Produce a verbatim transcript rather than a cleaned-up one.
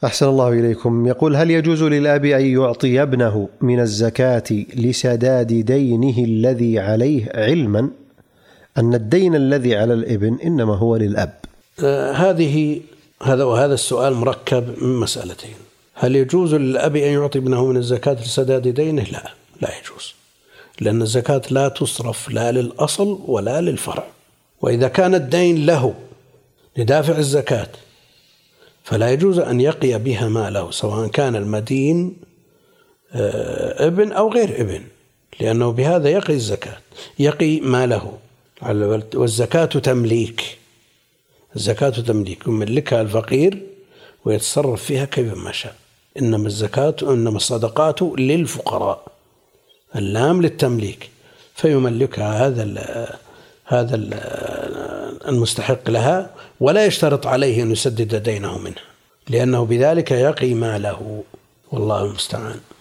أحسن الله إليكم. يقول: هل يجوز للأب أن يعطي ابنه من الزكاة لسداد دينه الذي عليه، علما أن الدين الذي على الابن إنما هو للأب؟ آه هذه هذا وهذا السؤال مركب من مسألتين. هل يجوز للأب أن يعطي ابنه من الزكاة لسداد دينه؟ لا، لا يجوز، لأن الزكاة لا تصرف لا للأصل ولا للفرع. وإذا كان الدين له لدافع الزكاة فلا يجوز أن يقي بها ماله، سواء كان المدين ابن أو غير ابن، لأنه بهذا يقي الزكاة، يقي ماله. والزكاة تمليك، الزكاة تمليك يملكها الفقير ويتصرف فيها كيف ما شاء. إنما الزكاة إنما الصدقات للفقراء، اللام للتمليك، فيملكها هذا هذا المستحق لها، ولا يشترط عليه أن يسدد دينه منها، لأنه بذلك يقي ماله، والله المستعان.